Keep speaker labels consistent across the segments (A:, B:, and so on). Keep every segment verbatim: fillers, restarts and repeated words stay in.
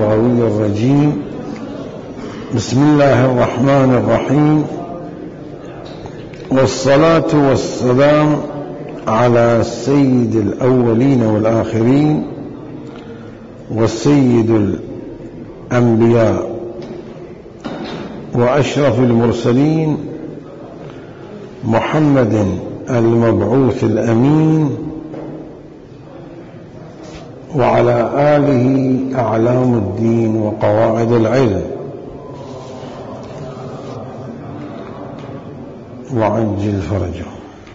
A: الغوي الرجيم. بسم الله الرحمن الرحيم، والصلاة والسلام على سيد الأولين والآخرين والسيد الأنبياء وأشرف المرسلين محمد المبعوث الأمين وعلى آله أعلام الدين وقواعد العلم، وعجل فرجه.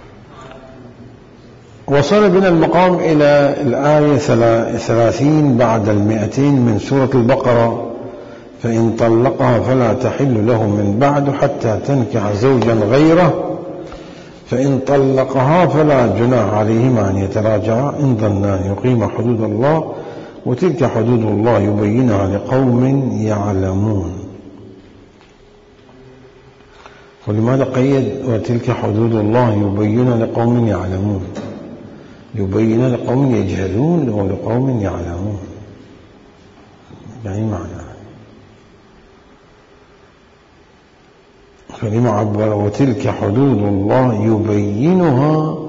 A: وصل بنا المقام إلى الآية ثلاثين بعد المئتين من سورة البقرة: فإن طلقها فلا تحل له من بعد حتى تنكح زوجا غيره، فإن طلقها فلا جناح عليهما أن يتراجعا إن ظنا أن يقيما حدود الله، وتلك حدود الله يبينها لقوم يعلمون. ولماذا قيد وتلك حدود الله يبينها لقوم يعلمون؟ يبين لقوم يجهلون ولقوم يعلمون، يعني معنى. فلما عبر وتلك حدود الله يبينها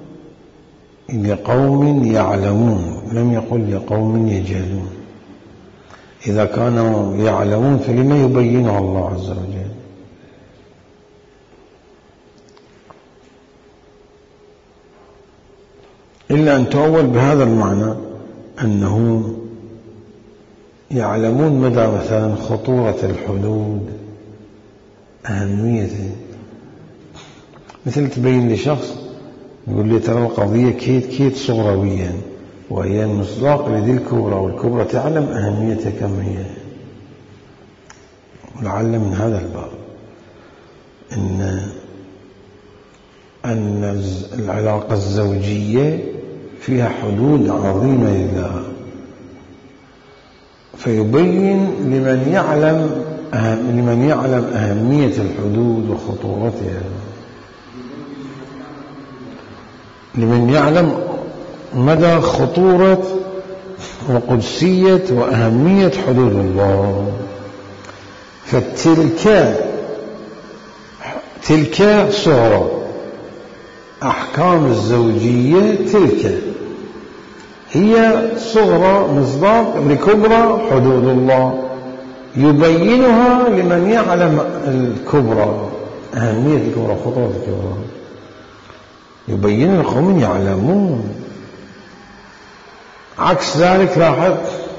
A: لقوم يعلمون، لم يقل لقوم يجهلون. إذا كانوا يعلمون فلما يبينها الله عز وجل؟ إلا أن تؤول بهذا المعنى أنه يعلمون مدى مثلا خطورة الحدود، أهميته. مثل تبين لشخص يقول لي ترى القضية كيت كيت صغرويا، وهي المصداق لذي الكبرى، والكبرى تعلم أهميتها كم هي. ولعل من هذا الباب أن أن العلاقة الزوجية فيها حدود عظيمة لله، فيبين لمن يعلم أهم لمن يعلم أهمية الحدود وخطورتها، لمن يعلم مدى خطورة وقدسية وأهمية حدود الله. فتلك تلك صورة أحكام الزوجية، تلك هي صغرى مصداق لكبرى حدود الله يبينها لمن يعلم الكبرى، أهمية الكبرى، خطورة الكبرى، يبين لقوم يعلمون. عكس ذلك لاحظ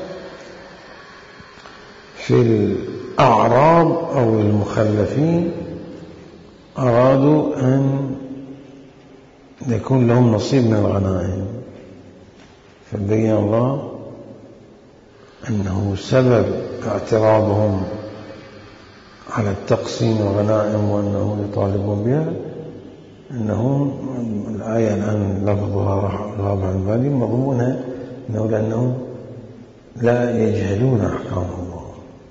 A: في الأعراب أو المخلفين أرادوا أن يكون لهم نصيب من الغنائم، فبين الله أنه سبب اعتراضهم على التقسيم والغنائم وأنه يطالبون بها أنهم الآية الآن لفظها غاب عن بالي مضمونها أنه لأنهم لا يجهلون أحكام الله،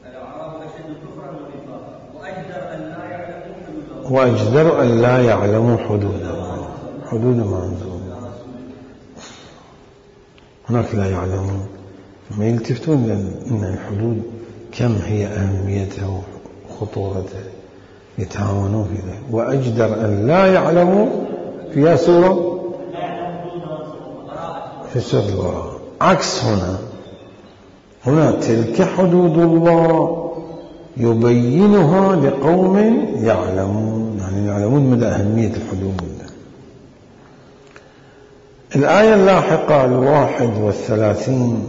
A: وأجدر أن لا يعلموا حدود الله، حدود ما أنزل هناك لا يعلمون، ما يلتفتون لأن الحدود كم هي أهميتها وخطورتها، يتهاونون في ذلك. وأجدر أن لا يعلموا فيها سورة في سورة البراءة. عكس هنا هنا تلك حدود الله يبينها لقوم يعلمون، يعني يعلمون مدى أهمية الحدود. الآية اللاحقة الواحد والثلاثين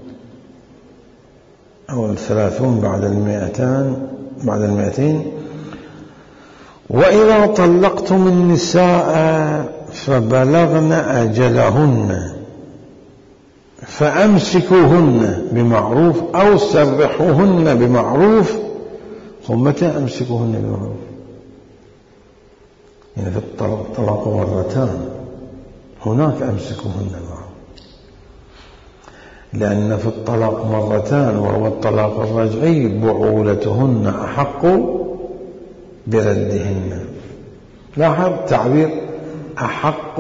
A: أو الثلاثون بعد المئتان بعد المئتين: وإذا طلقتم النساء فبلغن أجلهن فأمسكوهن بمعروف أو سرحوهن بمعروف. متى أمسكوهن بمعروف؟ يعني في الطلاق مرتان، هناك أمسكوهن بمعروف، لأن في الطلاق مرتان وهو الطلاق الرجعي بعولتهن أحق بردهن. لاحظ تعبير أحق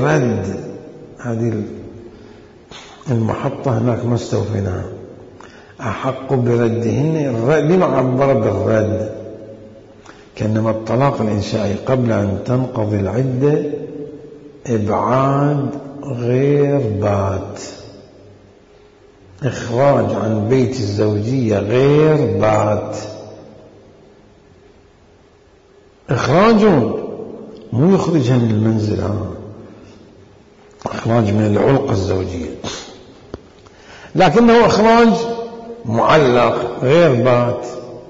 A: برد، هذه المحطة هناك ما استوفيناها. أحق بردهن. لما عبر بالرد؟ كأنما الطلاق الإنشائي قبل أن تنقضي العدة إبعاد غير بات، إخراج عن بيت الزوجية غير بات. إخراج مو يخرجها من المنزل، ها إخراج من العلقة الزوجية، لكنه إخراج معلق غير بات.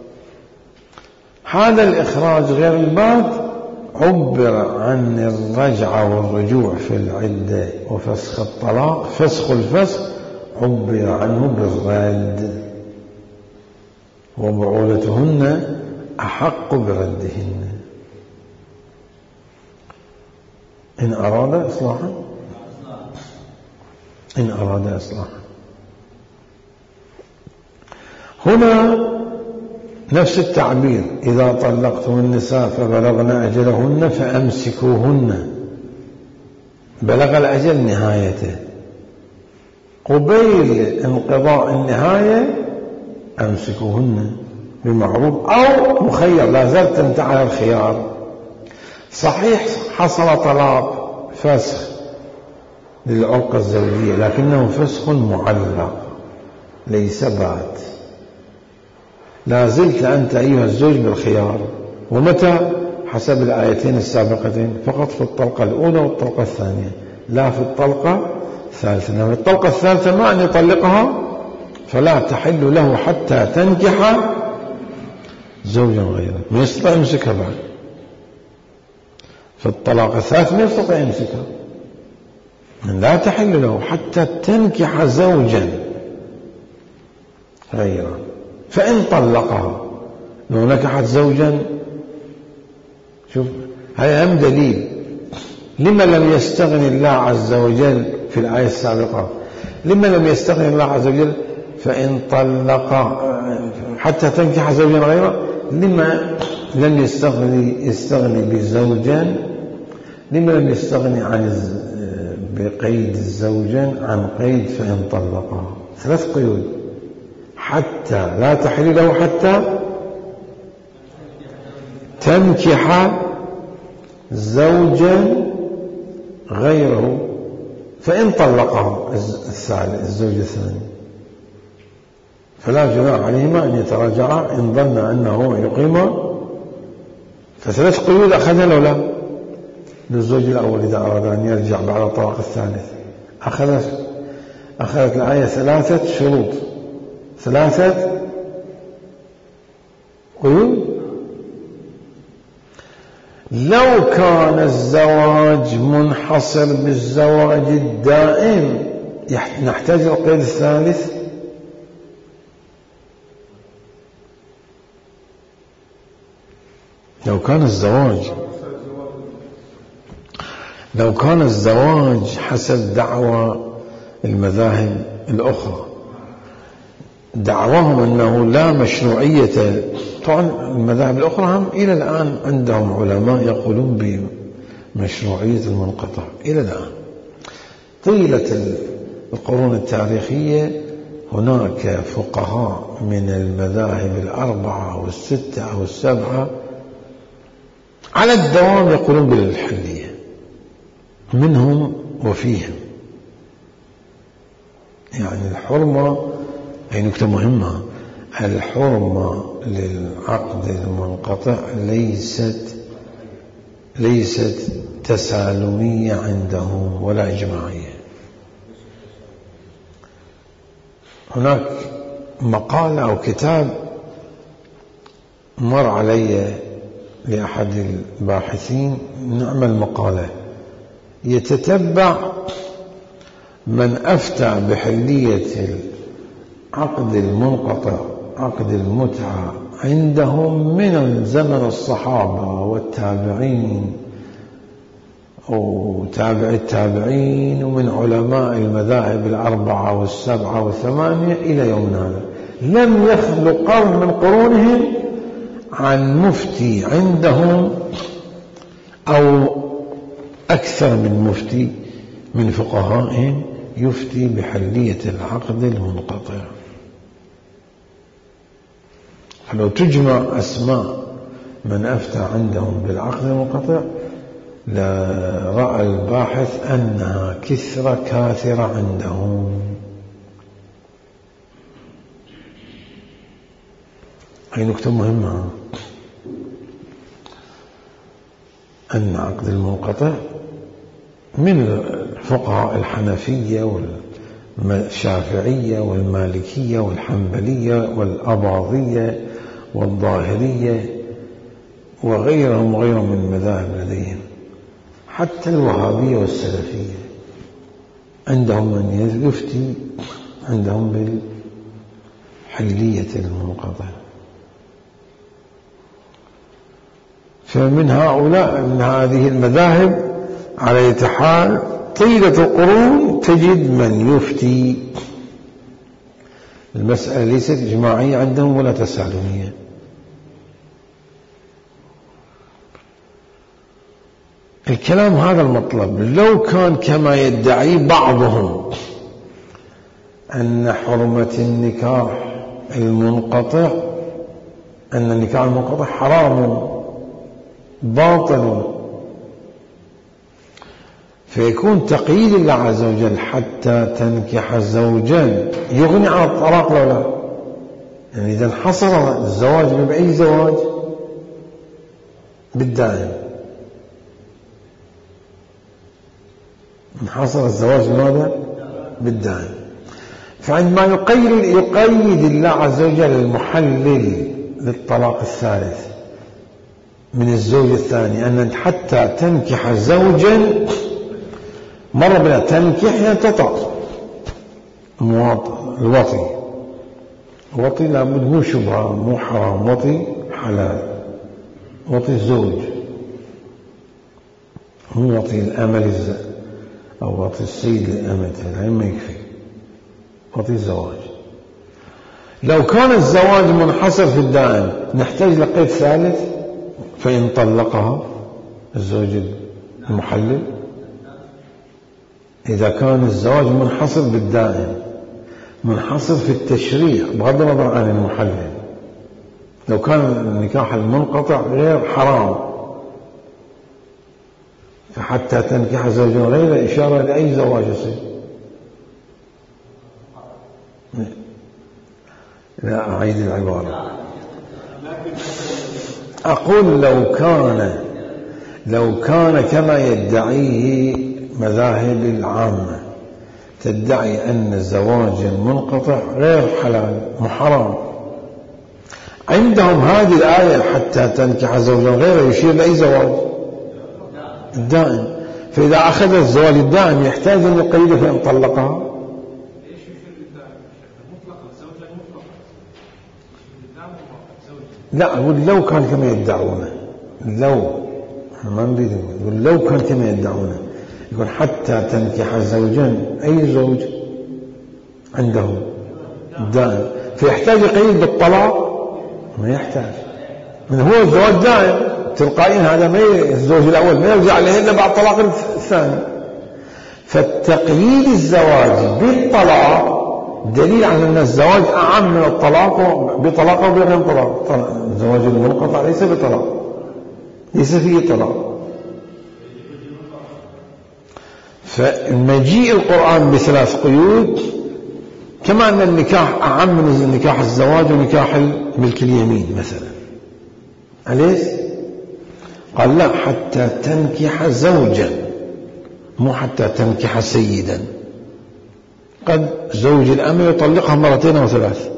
A: هذا الإخراج غير البات عبر عن الرجعة والرجوع في العدة وفسخ الطلاق، فسخ الفسخ عبر عنه بالرد، وبعولتهن أحق بردهن إن أراد إصلاحا إن أراد إصلاحا. هنا نفس التعبير: إذا طلقتم النساء فبلغن أجلهن فأمسكوهن. بلغ الأجل نهايته، قبيل انقضاء النهاية أمسكوهن بمعروف أو مخير، لا زال تمتع على الخيار. صحيح حصل طلاق فسخ للعلقة الزوجية، لكنه فسخ معلق ليس بات. لا زلت أنت أيها الزوج بالخيار. ومتى؟ حسب الآيتين السابقتين، فقط في الطلقة الأولى والطلقة الثانية، لا في الطلقة الثالثة. لما الطلقة الثالثة ما أن يطلقها فلا تحل له حتى تنكح زوجا غيره، ما يستطيع يمسكها بعد. في الطلاق الثالث ما يستطيع يمسكها، لا تحل له حتى تنكح زوجا غيره. فإن طلقها، لو نكحت زوجا، شوف هذا أهم دليل لما لم يستغني الله عز وجل في الآية السابقة. لما لم يستغني الله عز وجل فإن طلق حتى تنكح زوجا غيره؟ لما لم يستغني يستغني بزوجا؟ لما لم يستغني عن بقيد الزوجا عن قيد فإن طلقها؟ ثلاث قيود: حتى لا تحل له حتى تنكح زوجا غيره، فإن طلقها الزوج الثاني فلا جناح عليهما أن يتراجعا إن ظن أنه يقيم. فثلاث قيود أخذها لو لا للزوج الأول إذا أراد أن يرجع بعد الطلاق الثالث. أخذت أخذت الآية ثلاثة شروط، ثلاثة قيود. لو كان الزواج منحصر بالزواج الدائم نحتاج القيد الثالث. لو كان الزواج لو كان الزواج حسب دعوى المذاهب الأخرى، دعواهم أنه لا مشروعية. طبعا المذاهب الأخرى هم إلى الآن عندهم علماء يقولون بمشروعية المنقطع إلى الآن. طيلة القرون التاريخية هناك فقهاء من المذاهب الأربعة أو الستة أو السبعة على الدوام يقولون بالحلية، منهم وفيهم. يعني الحرمة، هي نكتة مهمة، الحرمة للعقد المنقطع ليست ليست تسالمية عندهم ولا إجماعية. هناك مقالة أو كتاب مر علي لأحد الباحثين، نعمل مقالة يتتبع من أفتى بحلية العقد المنقطع عقد المتعة عندهم من زمن الصحابة والتابعين وتابع التابعين ومن علماء المذاهب الأربعة والسبعة والثمانية إلى يومنا هذا. لم يخلو قرن من قرونهم عن مفتي عندهم أو أكثر من مفتي من فقهائهم يفتي بحلية العقد المنقطع. لو تجمع أسماء من أفتى عندهم بالعقد المنقطع لرأى الباحث أنها كثرة كاثرة عندهم. هي نكتة مهمة، أن عقد المنقطع من الفقهاء الحنفية والشافعية والمالكية والحنبلية والأباضية والظاهرية وغيرهم وغيرهم من المذاهب لديهم، حتى الوهابية والسلفية عندهم من يفتي عندهم بالحلية المنقطع. فمن هؤلاء من هذه المذاهب على أي حال طيلة القرون تجد من يفتي. المسألة ليست إجماعية عندهم ولا تسالمية. الكلام هذا المطلب لو كان كما يدعي بعضهم أن حرمة النكاح المنقطع أن النكاح المنقطع حرام باطل، فيكون تقييد الله عز وجل حتى تنكح زوجا يغني عن الطلاق لو لا، يعني إذا انحصر الزواج بأي زواج بالدائم، انحصر الزواج بماذا؟ بالدائم. فعندما يقيد يقيد الله عز وجل المحلل للطلاق الثالث من الزوج الثاني أن حتى تنكح زوجا، مرة بلا تنكح يعني تطأ الوطي، الوطي لابد مو شبهة مو حرام، وطي حلال، وطي الزوج مو وطي الأمل أو وطي السيد لأمته، لا ما يكفي وطي الزواج. لو كان الزواج منحصر في الدائم نحتاج لقيد ثالث، فإن طلقها الزوج المحلل، إذا كان الزواج منحصر بالدائم منحصر في التشريع بغض النظر عن المحلل، لو كان النكاح المنقطع غير حرام فحتى تنكح زوجا غير إشارة لأي زواج يصير. لا أعيد العبارة، أقول لو كان لو كان كما يدعيه مذاهب العامة تدعي أن الزواج المنقطع غير حلال محرم، عندهم هذه الآية حتى تنكح زوجا غيره يشير لأي زواج الدائم، فإذا أخذ الزواج الدائم يحتاج أن يقيده فإن طلقها. لا أقول لو كان كما يدعونه، لو ما نريد نقول لو كان كما يدعونه يقول حتى تنكح زوجا أي زوج عندهم دائم، فيحتاج يقيد بالطلاق؟ ما يحتاج، من هو الزواج دائم تلقائيا، هذا ما الزوج الأول ما يرجع عليه إلا بعد طلاق الثاني. فالتقييد الزواج بالطلاق دليل على أن الزواج أعم من الطلاق بطلاق أو بغير طلاق. الزواج المنقطع ليس بطلاق، ليس فيه طلاق. فمجيء القرآن بثلاث قيود، كما أن النكاح أعم من نكاح الزواج ونكاح ملك اليمين مثلا، أليس؟ قال لا حتى تنكح زوجا، مو حتى تنكح سيدا. قد زوج الأمة يطلقها مرتين أو ثلاث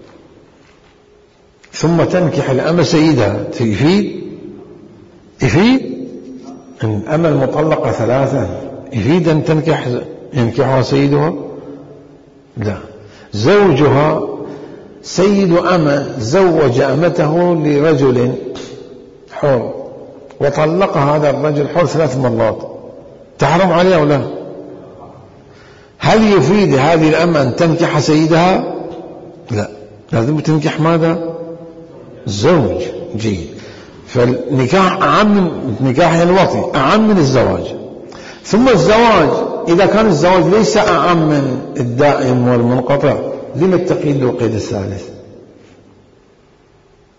A: ثم تنكح الأمة سيدها، يفيد يفيد أن الأمة المطلقة ثلاثا يفيد أن تنكح ينكحها سيدها؟ لا، زوجها سيد أمة زوج أمته لرجل حر وطلق هذا الرجل حر ثلاث مرات، تحرم عليه أو لا؟ هل يفيد هذه الأمة أن تنكح سيدها؟ لا، لازم تنكح ماذا؟ الزوج. جيد. فالنكاح أعم من نكاح الوطي، أعم من الزواج. ثم الزواج إذا كان الزواج ليس أعم من الدائم والمنقطع، لما التقييد بالقيد الثالث؟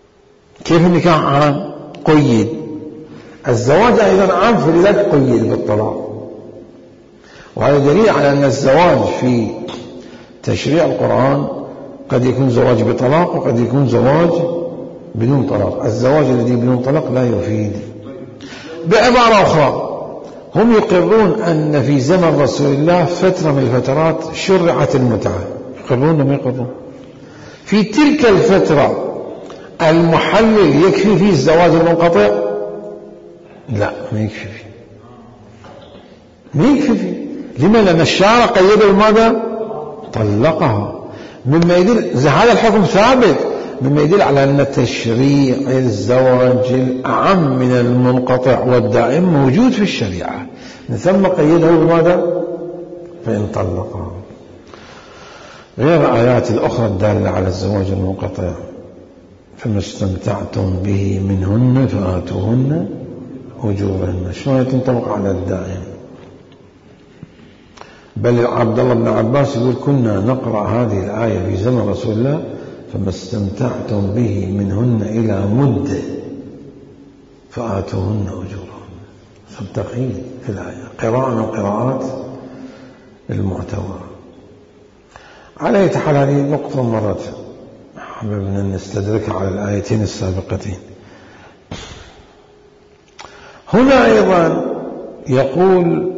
A: كيف النكاح عام؟ قيد. الزواج أيضا عام فلذلك قيد بالطلاق. وهذا دليل على أن الزواج في تشريع القرآن قد يكون زواج بطلاق وقد يكون زواج بدون طلاق. الزواج الذي بدون طلاق لا يفيد. بعبارة أخرى، هم يقرون أن في زمن رسول الله فترة من الفترات شرعت المتعة، يقرون أم يقرون؟ في تلك الفترة المحلل يكفي فيه الزواج المنقطع؟ لا، ما يكفي فيه، ما يكفي فيه. لما؟ لأن الشارع قيد ماذا؟ طلقها. مما يدل، هذا الحكم ثابت، مما يدل على أن تشريع الزواج الأعم من المنقطع والدائم موجود في الشريعة، من ثم قيده بماذا؟ فإن طلقها. غير آيات الأخرى الدالة على الزواج المنقطع: فما استمتعتم به منهن فآتوهن أجورهن. شلون تنطبق على الدائم؟ بل عبد الله بن عباس يقول: كنا نقرأ هذه الآية في زمن رسول الله: فما استمتعتم به منهن إلى مدة فآتوهن أجورهن. فالتقييد في الآية قراءة من قراءات المعتبرة. على أي حال هذه نقطة مرت حببنا نستدركها على الآيتين السابقتين. هنا أيضا يقول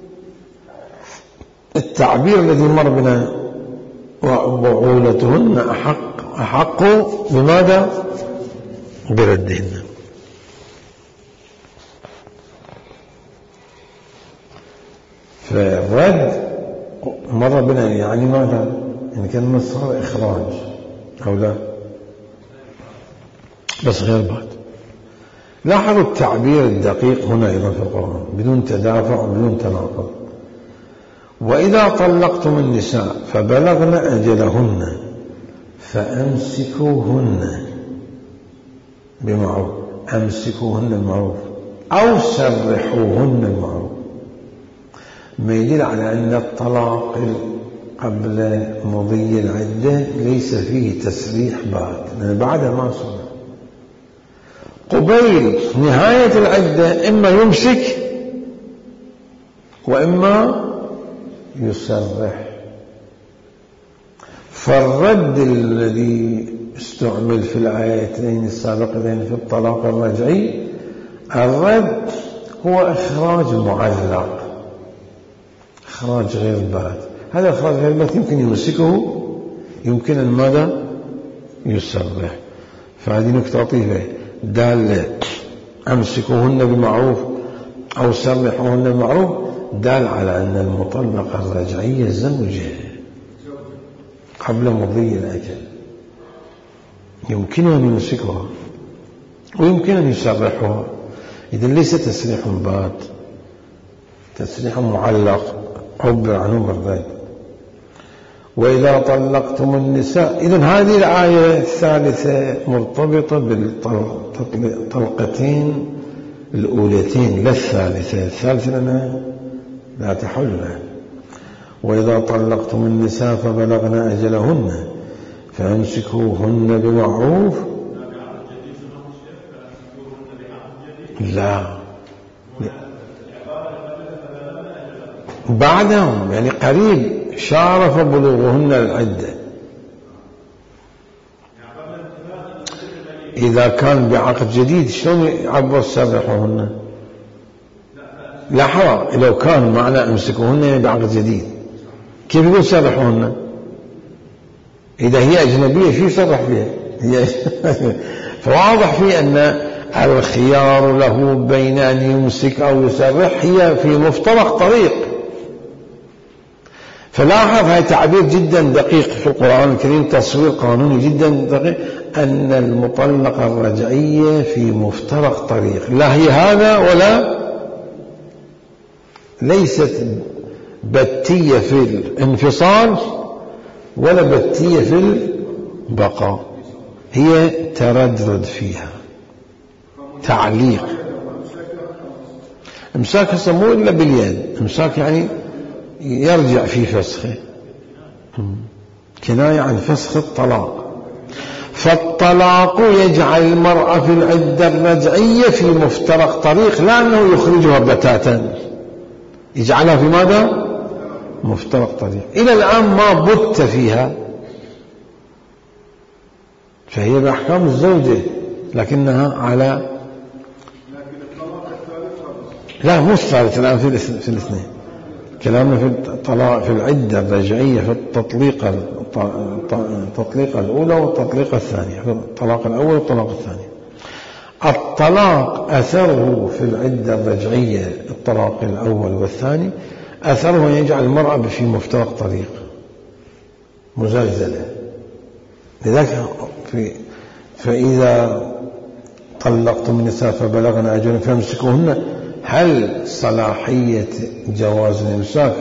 A: التعبير الذي مر بنا: وبعولتهن أحق أحق بماذا؟ بردهن. فالرد مر بنا يعني ماذا؟ يعني كان صار إخراج أو لا؟ بس غير بعد. لاحظوا التعبير الدقيق هنا أيضا في القرآن بدون تدافع وبدون تناقض: وإذا طلقتم النساء فبلغن أجلهن فأمسكوهن بمعروف، أمسكوهن بمعروف أو سرحوهن بمعروف. ما يدل على أن الطلاق قبل مضي العدة ليس فيه تسريح بعد، لأن بعدها ما صنع. قبيل نهاية العدة إما يمسك وإما يسرح. فالرد الذي استعمل في الآيتين السابقتين في الطلاق الرجعي، الرد هو إخراج معلق، إخراج غير بات. هذا إخراج غير بات يمكن يمسكه، يمكن أن ماذا؟ يسرح. فهذه نكتة لطيفة دالة: أمسكوهن بمعروف أو سرحوهن بمعروف، دال على أن المطلقة الرجعية زوجة قبل مضي الأجل، يمكن أن يمسكها ويمكن أن يسرحها. إذن ليس تسريح بات، تسريح معلق عبر عنه بالرد. وإذا طلقتم النساء، إذن هذه الآية الثالثة مرتبطة بالطلقتين الأولتين لا الثالثة. الثالثة لنا لا تحل. وإذا طلقتم النساء فبلغن أجلهن فأمسكوهن بمعروف. لا، بعدهم يعني قريب شارف بلوغهن العدة. إذا كان بعقد جديد شلون يعبر سرحوهن؟ لاحظوا لو كان معنى أمسكوهن بعقد جديد كيف يقول سرحوهن؟ إذا هي أجنبية شو يسرح فيها؟ هي فواضح فيه أن الخيار له بين أن يمسك أو يسرح هي في مفترق طريق. فلاحظ هذا تعبير جدا دقيق في القرآن الكريم، تصوير قانوني جدا دقيق، أن المطلقة الرجعية في مفترق طريق، لا هي هذا ولا ليست بتية في الانفصال ولا بتية في البقاء، هي تردد فيها، تعليق. امساك مو إلا باليد، امساك يعني يرجع في فسخه، كناية عن فسخ الطلاق. فالطلاق يجعل المرأة في العدة الرجعية في مفترق طريق، لا أنه يخرجها بتاتا، يجعلها في ماذا؟ مفترق طريق. إلى الآن ما بت فيها، فهي بأحكام الزوجة لكنها على لا مو الثالث الآن في في الاثنين. كلامنا في الطلاق في العدة الرجعية في التطليق التطليقة الأولى والتطليقة الثانية، في الطلاق الأول والطلاق الثاني. الطلاق أثره في العدة الرجعية الطلاق الأول والثاني أثره يجعل المرأة في مفترق طريق مزلزلة. لذلك في فإذا طلقتم النساء فبلغن أجلهن فامسكوهن، هل صلاحية جواز الإمساك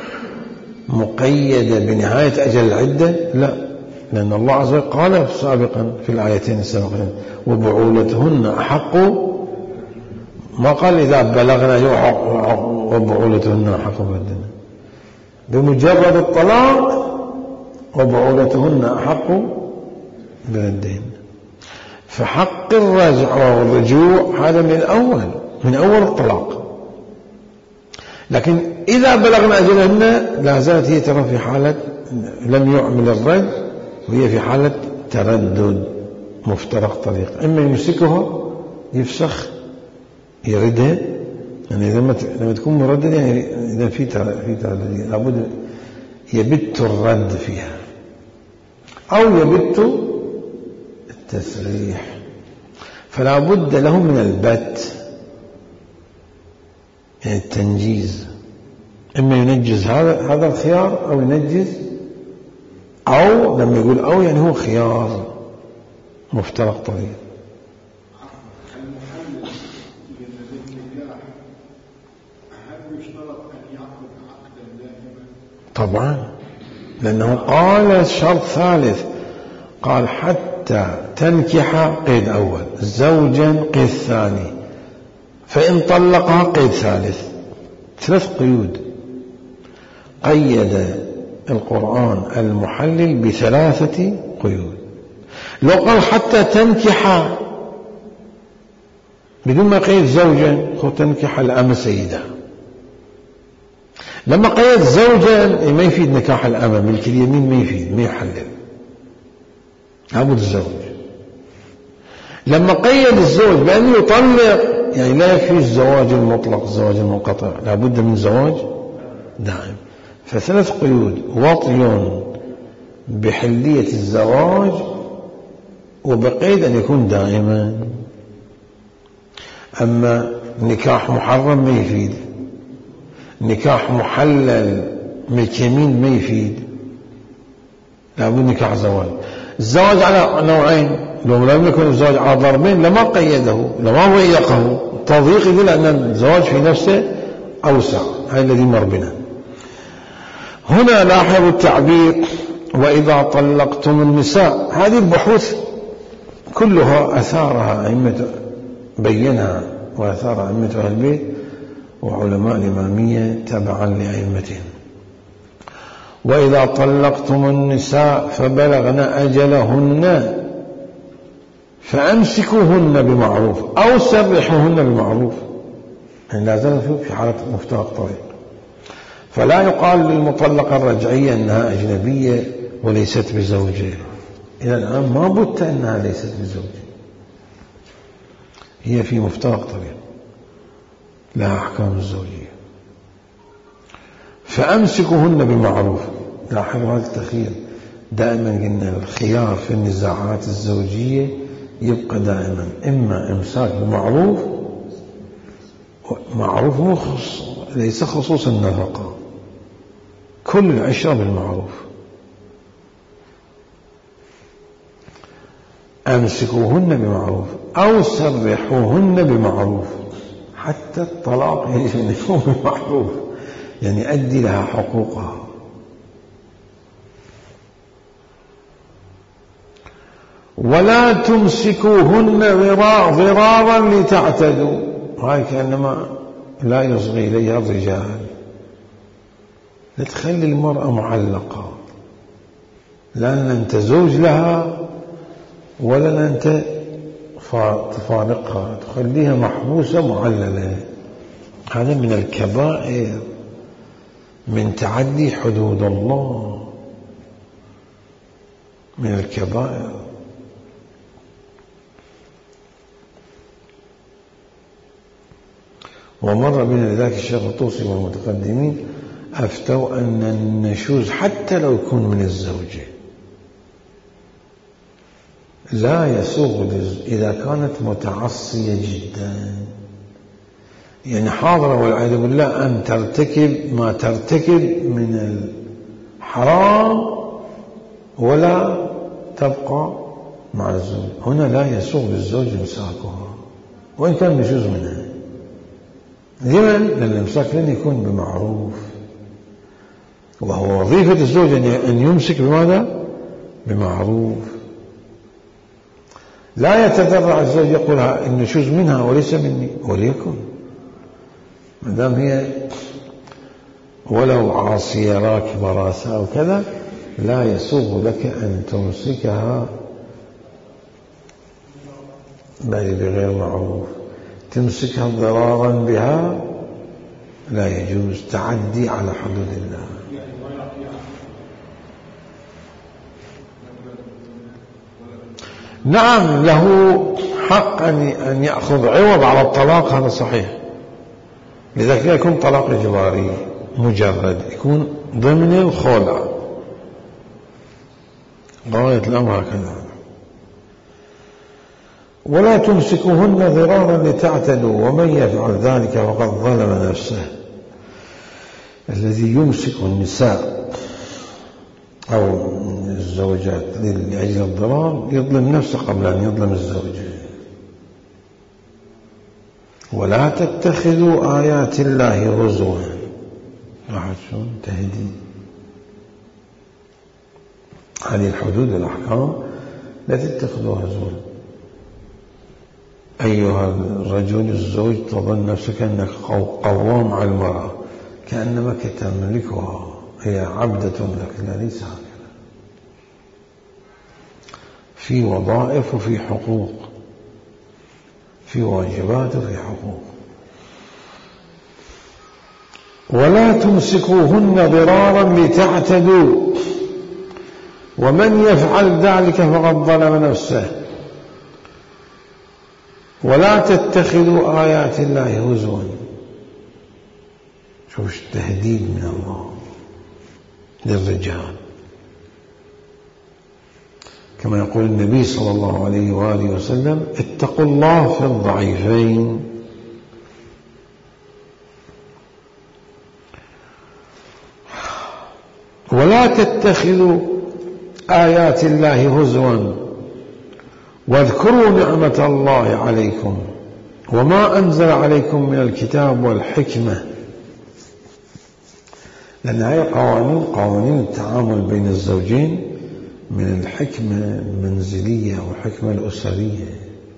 A: مقيدة بنهاية أجل العدة؟ لا، لأن الله عز وجل قال سابقا في الآيتين السابقين وبعولتهن أحق، ما قال إذا بلغنا وبعولتهن أحق بالدين، بمجرد الطلاق وبعولتهن أحق بالدين. فحق الرجع والرجوع هذا من الأول من أول الطلاق، لكن إذا بلغنا أجلهن لا زالت هي ترى في حالة لم يعمل الرد، وهي في حالة تردد مفترق طريق، إما يمسكها يفسخ يردها، يعني لما لما تكون مردد يعني إذا في في تردد لابد يبت الرد فيها أو يبت التسريح، فلا بد له من البت يعني التنجيز، إما ينجز هذا هذا الخيار أو ينجز، أو لما يقول أو يعني هو خيار مفترق طريق. طبعا لأنه قال شرط ثالث، قال حتى تنكح قيد أول، زوجا قيد ثاني، فإن طلقها قيد ثالث، ثلاث قيود. قيد القرآن المحلل بثلاثة قيود. لو قال حتى تنكح بدون ما قيد زوجا، خو تنكح الأم سيدة. لما قيد زوجا ما يفيد نكاح الأمة، ملك اليمين ما يفيد، ما يحلل، لابد الزوج. لما قيد الزوج بأنه يطلق يعني لا يكفي الزواج المطلق، الزواج المنقطع، لابد من زواج دائم. فثلاث قيود: وطي بحلية الزواج، وبقيد أن يكون دائما. أما نكاح محرم ما يفيد، نكاح محلل ملك يمين ما يفيد، لابد نكاح زواج. الزواج على نوعين، لو لم يكن الزواج على ضربين لما قيده، لما ضيقه. التضييق يقول أن الزواج في نفسه أوسع، هذا الذي مر بنا. هنا لاحظوا التعبير وإذا طلقتم النساء، هذه البحوث كلها أثارها أئمة بينها وأثارها أئمة أهل البيت وعلماء الإمامية تبعا لأئمتهم. وإذا طلقتم النساء فبلغن أجلهن فأمسكوهن بمعروف أو سرحوهن بمعروف، يعني لا زالت في حالة مفترق طريق. فلا يقال للمطلقة الرجعية أنها أجنبية وليست بزوجة، إلى الآن ما بت أنها ليست بزوجة، هي في مفترق طريق لها أحكام الزوجية. فأمسكوهن بمعروف. لاحظوا هذا التخيير، دائما قلنا الخيار في النزاعات الزوجية يبقى دائما إما إمساك بمعروف، معروف مو خص ليس خصوص النفقة، كل العشرة بالمعروف. أمسكوهن بمعروف أو سرحوهن بمعروف، حتى الطلاق يجب أن يكون بمعروف، يعني أدي لها حقوقها. ولا تمسكوهن ضرارا لتعتدوا، هاي كأنما لا يصغي إليها الرجال. لا تخلي المرأة معلقة، لأن أنت زوج لها ولا أنت تفارقها تخليها محبوسة معللة. هذا من الكبائر، من تعدي حدود الله، من الكبائر. ومر بنا لذلك الشيخ الطوسي والمتقدمين أفتوا أن النشوز حتى لو يكون من الزوجة لا يسوغ إذا كانت متعصية جدا، يعني حاضرة والعياذ بالله أن ترتكب ما ترتكب من الحرام ولا تبقى مع الزوج. هنا لا يسوغ للزوج إمساكها وإن كان نشوز منها. لمن؟ لأن الإمساك لن يكون بمعروف، وهو وظيفة الزوج أن يمسك بماذا؟ بمعروف. لا يتذرع الزوج يقول النشوز منها وليس مني، وليكن ما دام هي ولو عاصية راكبة راسها وكذا لا يسوغ لك أن تمسكها بل بغير معروف. تمسكها ضرارا بها لا يجوز، تعدي على حدود الله. نعم له حق أن يأخذ عوض على الطلاق، هذا صحيح. لذلك لا يكون طلاق إجباري مجرد، يكون ضمن الخلع. غاية الأمر هكذا. ولا تمسكوهن ضرارا لتعتدوا ومن يفعل ذلك فقد ظلم نفسه. الذي يمسك النساء أو الزوجات لأجل الضرار يظلم نفسه قبل أن يظلم الزوجة. ولا تتخذوا آيات الله هزوا. راح شلون تهديد. هذه الحدود والأحكام لا تتخذوها هزوا. أيها الرجل الزوج تظن نفسك أنك قوام على المرأة كأنما تملكها، هي عبدة لك. لا، ليس هكذا. في وظائف وفي حقوق، في واجبات وفي حقوق. ولا تمسكوهن ضرارا لتعتدوا ومن يفعل ذلك فقد ظلم نفسه. ولا تتخذوا آيات الله هزوا. شوف التهديد من الله للرجال، كما يقول النبي صلى الله عليه وآله وسلم اتقوا الله في الضعيفين. ولا تتخذوا آيات الله هزوا واذكروا نعمة الله عليكم وما أنزل عليكم من الكتاب والحكمة. لأن هذه قوانين قوانين التعامل بين الزوجين من الحكمة المنزلية والحكمة الأسرية.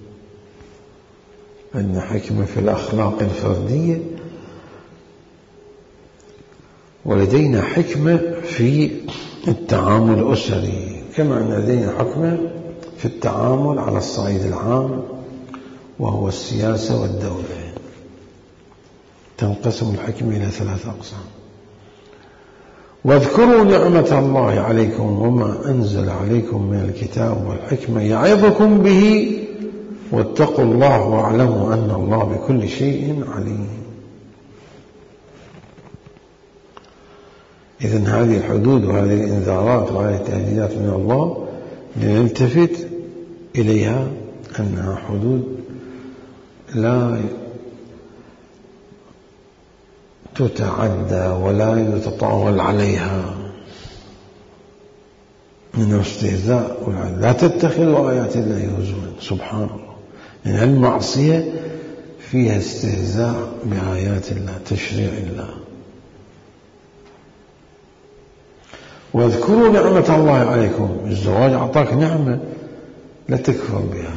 A: أن حكمة في الأخلاق الفردية، ولدينا حكمة في التعامل الأسري، كما أن لدينا حكمة في التعامل على الصعيد العام وهو السياسة والدولة. تنقسم الحكمة إلى ثلاثة أقسام. واذكروا نعمة الله عليكم وما أنزل عليكم من الكتاب والحكمة يعظكم به واتقوا الله واعلموا أن الله بكل شيء عليم. إذن هذه الحدود وهذه الإنذارات وهذه التهديدات من الله لنلتفت إليها أنها حدود لا تتعدى ولا يتطاول عليها من الاستهزاء. لا تتخذوا آيات الله هزوا. سبحان الله، يعني المعصية فيها استهزاء بآيات الله، تشريع الله. واذكروا نعمة الله عليكم. الزواج أعطاك نعمة لا تكفر بها،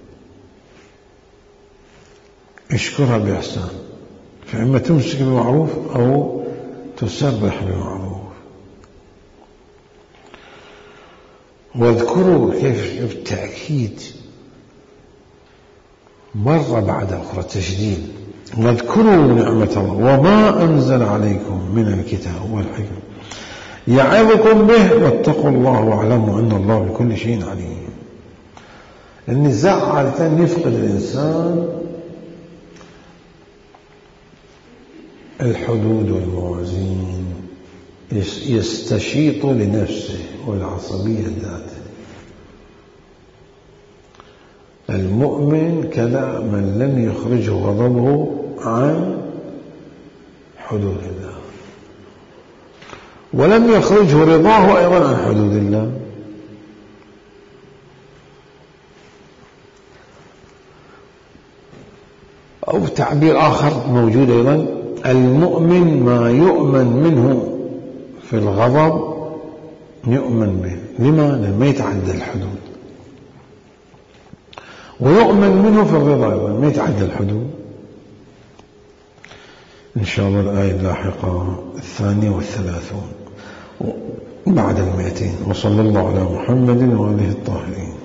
A: اشكرها بإحسان، فإما تمسك بمعروف أو تسرح بمعروف. واذكروا كيف بالتأكيد مرة بعد أخرى تشديد. واذكروا نعمة الله وما أنزل عليكم من الكتاب والحكمة يعظكم به واتقوا الله واعلموا أن الله بكل شيء عليم. النزاع عادة يفقد الإنسان الحدود والموازين، يستشيط لنفسه والعصبية ذاته. المؤمن كذا من لم يخرجه غضبه عن حدود الله، ولم يخرجه رضاه أيضا عن حدود الله. أو تعبير آخر موجود أيضا، المؤمن ما يؤمن منه في الغضب يؤمن به، لما؟ لما يتعدى الحدود. ويؤمن منه في الرضا أيضا ما يتعدى الحدود. إن شاء الله الآية اللاحقة الثانية والثلاثون بعد المئتين. وصلى الله على محمد وآله الطاهرين.